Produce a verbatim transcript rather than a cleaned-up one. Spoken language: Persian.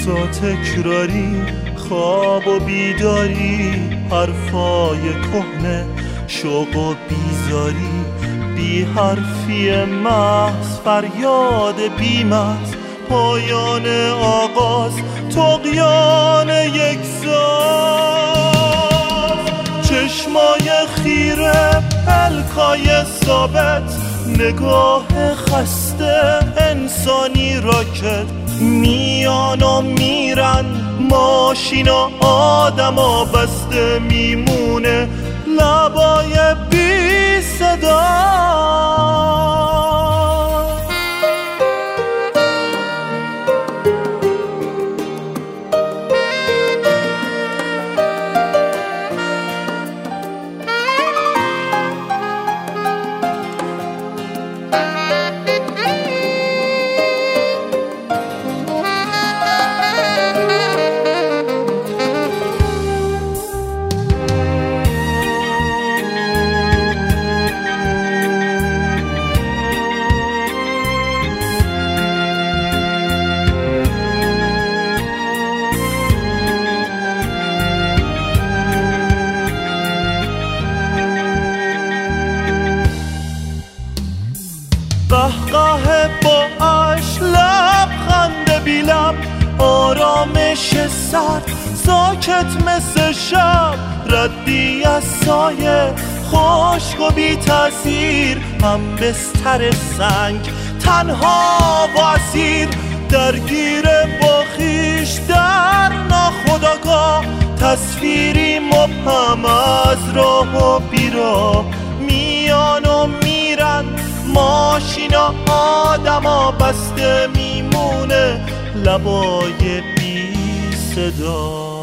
حرفا تکراری، خواب و بیداری، حرفای کهنه، شوق و بیزاری، بی حرفی محض، فریاد بی‌مغز، پایان آغاز، طغیان یک ساز. چشمای خیره، پلکای ثابت، نگاه خسته، انسانی راکت، میان و میرن ماشین و آدما، بسته میمونه لبای بی صدا. قهقه با اش، لبخند بی لب، آرامش سر، ساکت مثل شب، ردی از سایه، خشک و بی تأثیر، هم بستر سنگ، تنها و اسیر، درگیر با خویش در ناخودآگاه، تصویری مبهم از راه و بیراه، میان و میرن ماشینا، آدما، بسته میمونه لبای بی صدا.